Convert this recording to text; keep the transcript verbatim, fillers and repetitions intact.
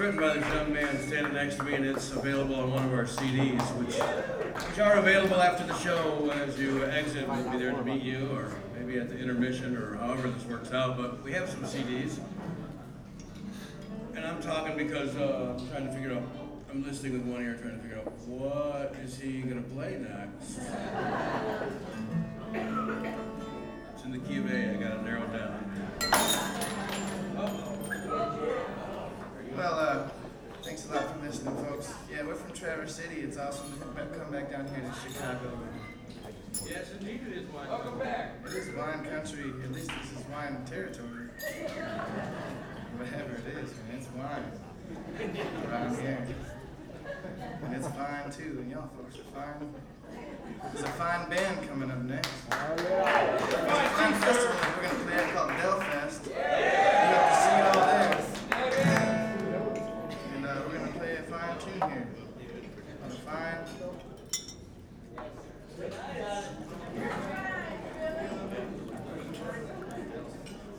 written by this young man standing next to me, and it's available on one of our C Ds, which, which are available after the show as you exit. We'll be there to meet you, or maybe at the intermission, or however this works out. But we have some C Ds. And I'm talking because uh, I'm trying to figure out, I'm listening with one ear, trying to figure out what is he going to play next. It's in the key of A, I got it narrowed down. Uh-oh. Well, uh, thanks a lot for listening, folks. Yeah, we're from Traverse City. It's awesome to come back, come back down here to Chicago. Yes, indeed it is wine. Welcome back. It is wine country. At least this is wine territory. Whatever it is, man, it's wine around here. And it's fine too, and y'all folks are fine. There's a fine band coming up next. Oh, yeah. There's a fine festival that we're going to play called Belfast. You have to see it all there. And uh, we're going to play a fine tune here.